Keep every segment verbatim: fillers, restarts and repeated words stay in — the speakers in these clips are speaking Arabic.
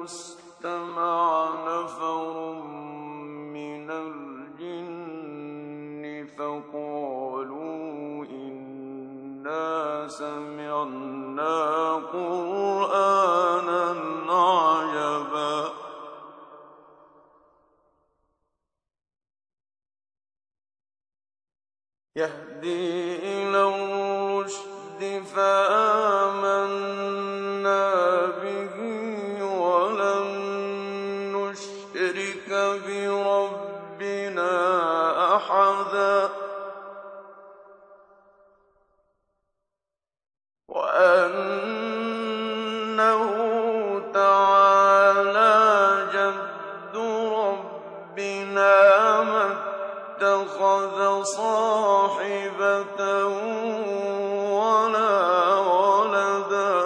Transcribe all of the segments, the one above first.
استمع نفر من الجن فقالوا إنا سمعنا قرآنا عجبا يهدي إلى الرشد فآمنا به ولن نشرك بربنا أحدا وأنه تعالى جد ربنا ما اتخذ صاحبة ولا ولدا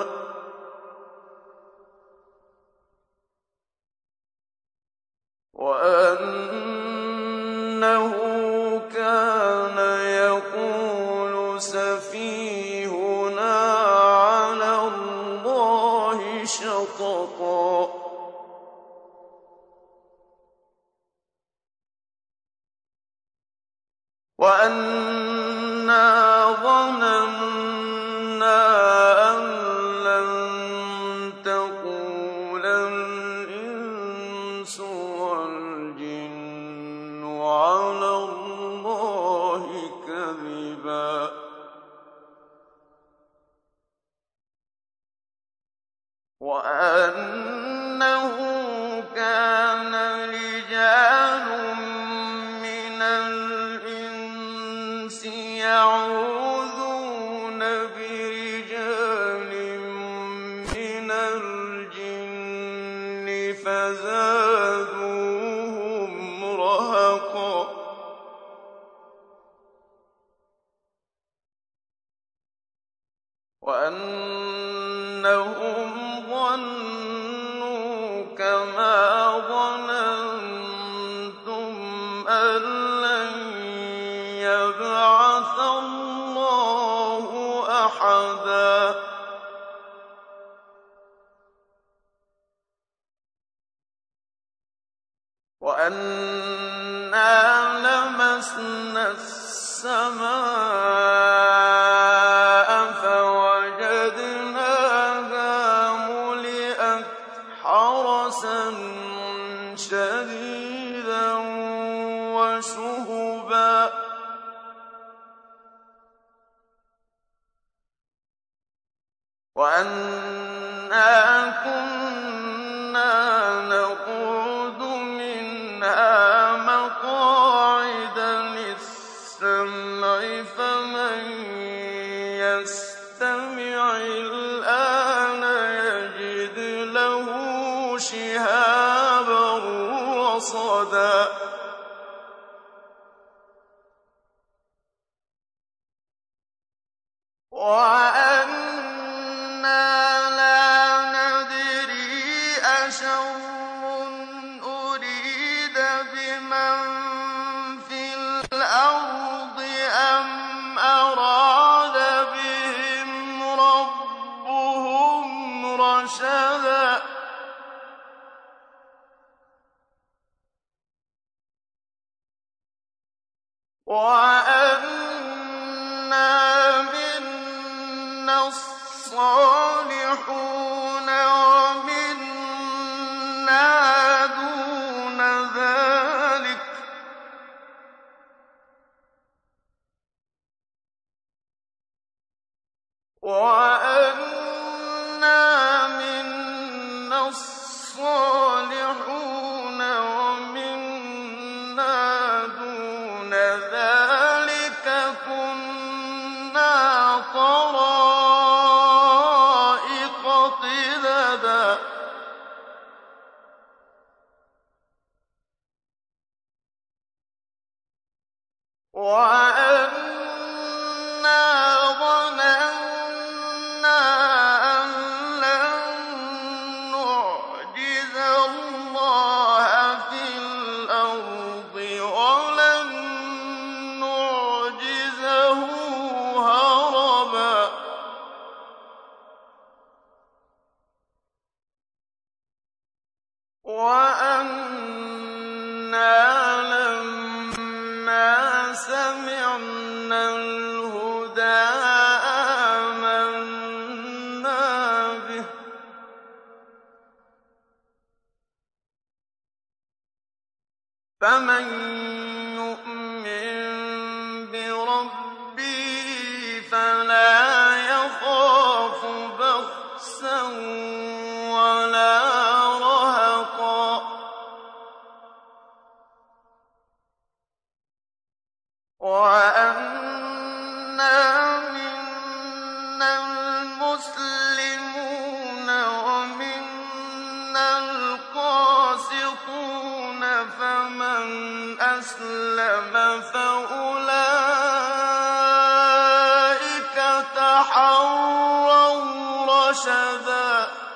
وأنه كان يقول سفيهنا على الله شططا وأنا ظننا أن لن تقول الإنس والجن على الله كذبا وأنه كان رجال من الإنس يعوذون برجال من الجن فزادوهم رهقا وأنهم ظنوا كما ظننتم أن لن يبعث الله أحدا وأنا لمسنا السماء فوجدناها ملئت حرسا شديدا وشهبا وأنا كنا نقعد منها مقاعد للسمع فمن يستمع الآن يجد له شهابا رصدا وأنا لا ندري أشر أريد بمن في الأرض أم أراد بهم ربهم رشدا وأنا منا الصالحون ومنا دون ذلك وأنا منا الصالحون ومنا دون ذلك كنا طرائق قددا وأنا ظننا أن لن نعجز الله في الأرض ولن نعجزه هربا وَأَنَّا لَمَّا سَمِعْنَا الْهُدَىٰ آمَنَّا بِهِ ۖ فَمَن يُؤْمِن بِرَبِّهِ فَلَا يَخَافُ بَخْسًا وَلَا رَهَقًا. وَأَنَّا مِنَّا الْمُسْلِمُونَ وَمِنَّا الْقَاسِطُونَ ۖ فَمَنْ أَسْلَمَ فَأُولَٰئِكَ تَحَرَّوْا رَشَدًا.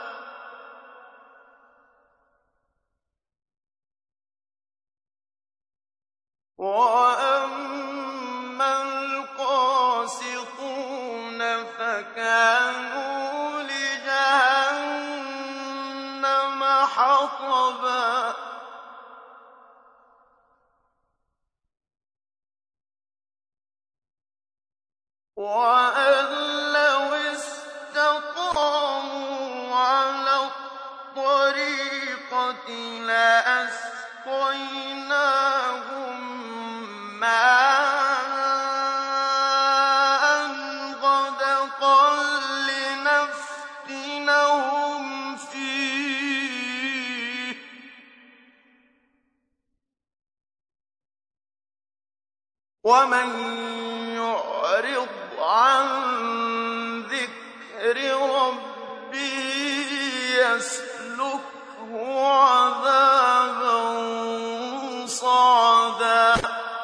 وَأَمَّا الْقَاسِطُونَ فَكَانُوا لِجَهَنَّمَ حَطَبًا. وَأَن لَّوْ اسْتَقَامُوا عَلَى الطَّرِيقَةِ لَأَسْقَيْنَاهُم مَّاءً غَدَقًا لِّنَفْتِنَهُمْ فِيهِ ۚ وَمَن يُعْرِضْ عَن ذِكْرِ رَبِّهِ يَسْلُكْهُ عَذَابًا صَعَدًا.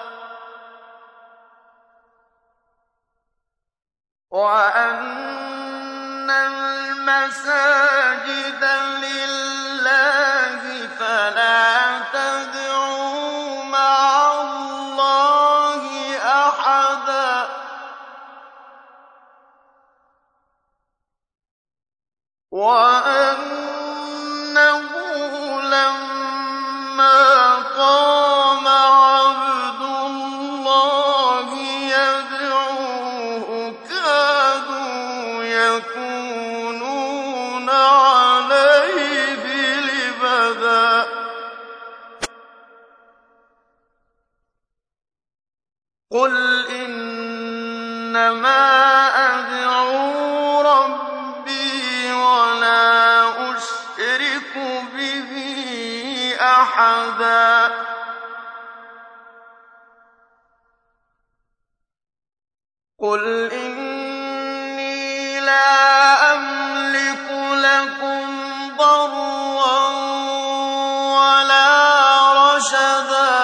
وَأَنَّ الْمَسَاجِدَ لِلَّهِ فَلَا تَدْعُوا مَعَ اللَّهِ أَحَدًا. وَأَنَّهُ لَمَّا قَامَ عَبْدُ اللَّهِ يَدْعُوهُ كَادُوا يَكُونُونَ عَلَيْهِ لِبَدًا. قُلْ إِنَّمَا أَدْعُو رَبِّي وَلَا أُشْرِكُ بِهِ أَحَدًا. قُلْ إِنِّي لَا أَمْلِكُ لَكُمْ ضَرًّا وَلَا رَشَدًا.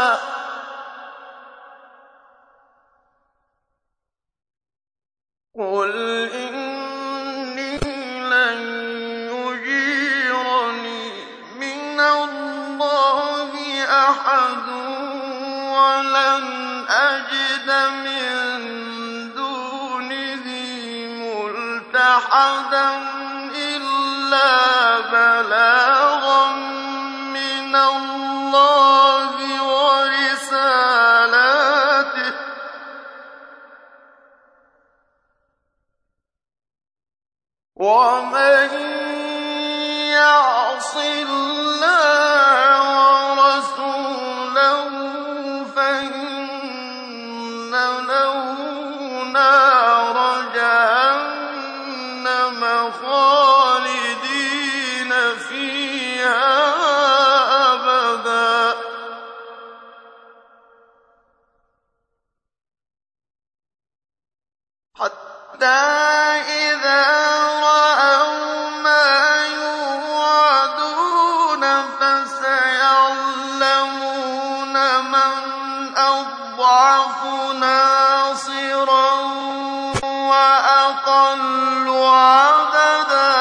قُلْ إِنِّي لَن يُجِيرَنِي مِنَ اللَّهِ أَحَدٌ وَلَنْ أَجِدَ مِن دُونِهِ مُلْتَحَدًا إِلَّا بَلَاغًا مِّنَ اللَّهِ وَرِسَالَاتِهِ ۚ وَمَن يَعْصِ اللَّهَ وَرَسُولَهُ فَإِنَّ لَهُ نَارَ جَهَنَّمَ خَالِدِينَ فِيهَا أَبَدًا. حَتَّىٰ إِذَا رَأَوْا مَا يُوعَدُونَ فَسَيَعْلَمُونَ مَنْ أَضْعَفُ نَاصِرًا وَأَقَلُّ عَدَدًا.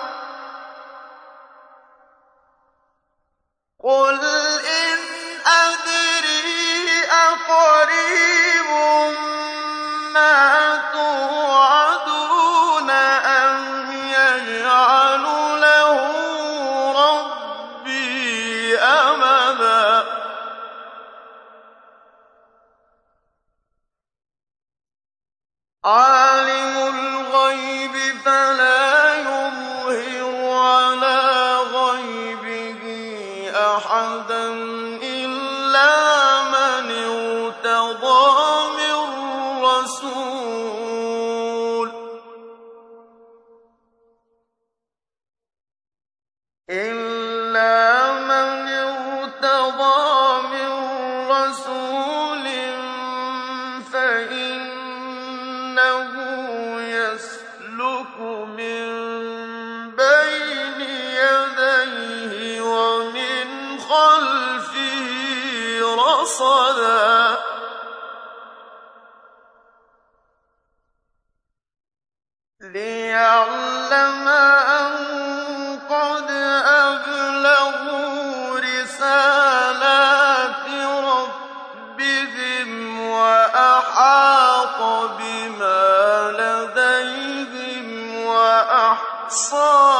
قُلْ إِنْ أَدْرِي أَقَرِيبٌ مَّا تُوعَدُونَ أَمْ يَجْعَلُ لَهُ رَبِّي إِلَّا مَنِ ارْتَضَىٰ مِن رَّسُولٍ فَإِنَّهُ يَسْلُكُ مِن بَيْنِ يَدَيْهِ وَمِنْ خَلْفِهِ رَصَدًا لِّيَعْلَمَ أَن قَدْ أَبْلَغُوا رِسَالَاتِ رَبِّهِمْ وَأَحَاطَ بِمَا لَدَيْهِمْ وَأَحْصَىٰ